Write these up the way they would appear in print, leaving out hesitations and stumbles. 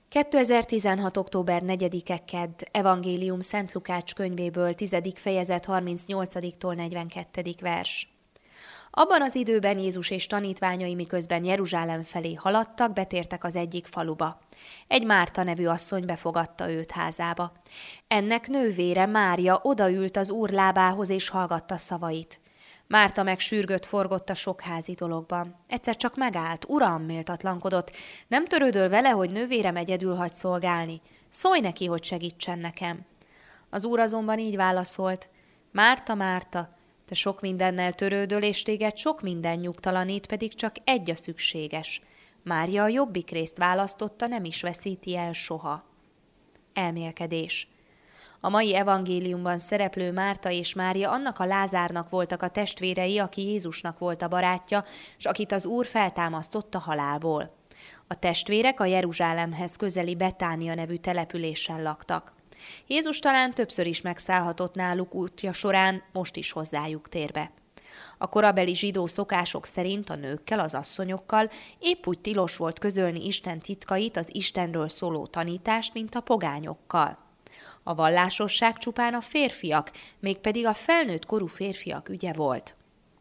2016. október 4-e kedd, Evangélium Szent Lukács könyvéből, 10. fejezet 38-tól 42. vers. Abban az időben Jézus és tanítványai, miközben Jeruzsálem felé haladtak, betértek az egyik faluba. Egy Márta nevű asszony befogadta őt házába. Ennek nővére, Mária odaült az Úr lábához és hallgatta szavait. Márta meg sürgött forgott a sok házi dologban. Egyszer csak megállt, Uram, méltatlankodott. Nem törődöl vele, hogy nővérem egyedül hagy szolgálni? Szólj neki, hogy segítsen nekem. Az Úr azonban így válaszolt: Márta, Márta, te sok mindennel törődöl, és téged sok minden nyugtalanít, pedig csak egy a szükséges. Mária a jobbik részt választotta, nem is veszíti el soha. Elmélkedés. A mai evangéliumban szereplő Márta és Mária annak a Lázárnak voltak a testvérei, aki Jézusnak volt a barátja, és akit az Úr feltámasztott a halálból. A testvérek a Jeruzsálemhez közeli Betánia nevű településen laktak. Jézus talán többször is megszállhatott náluk útja során, most is hozzájuk tér be. A korabeli zsidó szokások szerint a nőkkel, az asszonyokkal épp úgy tilos volt közölni Isten titkait, az Istenről szóló tanítást, mint a pogányokkal. A vallásosság csupán a férfiak, mégpedig a felnőtt korú férfiak ügye volt.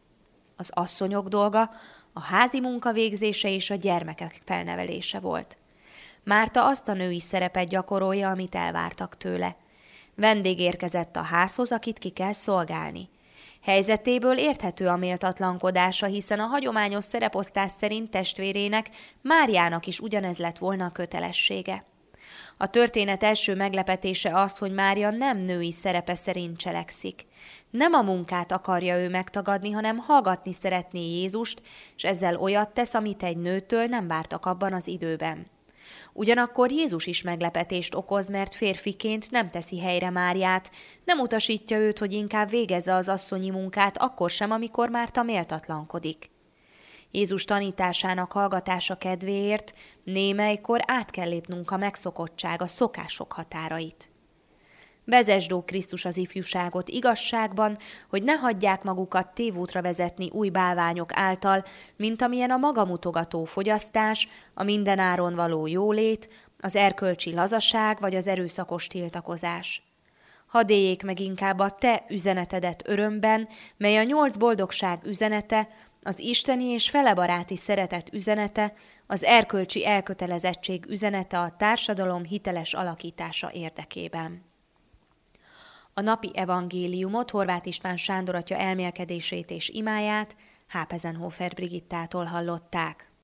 Az asszonyok dolga a házi munka végzése és a gyermekek felnevelése volt. Márta azt a női szerepet gyakorolja, amit elvártak tőle. Vendég érkezett a házhoz, akit ki kell szolgálni. Helyzetéből érthető a méltatlankodása, hiszen a hagyományos szereposztás szerint testvérének, Máriának is ugyanez lett volna a kötelessége. A történet első meglepetése az, hogy Mária nem női szerepe szerint cselekszik. Nem a munkát akarja ő megtagadni, hanem hallgatni szeretné Jézust, és ezzel olyat tesz, amit egy nőtől nem vártak abban az időben. Ugyanakkor Jézus is meglepetést okoz, mert férfiként nem teszi helyre Máriát, nem utasítja őt, hogy inkább végezze az asszonyi munkát, akkor sem, amikor Márta méltatlankodik. Jézus tanításának hallgatása kedvéért némelykor át kell lépnünk a megszokottság, a szokások határait. Vezesd, ó Krisztus, az ifjúságot igazságban, hogy ne hagyják magukat tévútra vezetni új bálványok által, mint amilyen a magamutogató fogyasztás, a mindenáron való jólét, az erkölcsi lazaság vagy az erőszakos tiltakozás. Hadd éljék meg inkább a te üzenetedet örömben, mely a 8 boldogság üzenete, az isteni és felebaráti szeretet üzenete, az erkölcsi elkötelezettség üzenete a társadalom hiteles alakítása érdekében. A napi evangéliumot Horváth István Sándor atya elmélkedését és imáját Hápezenhofer Brigittától hallották.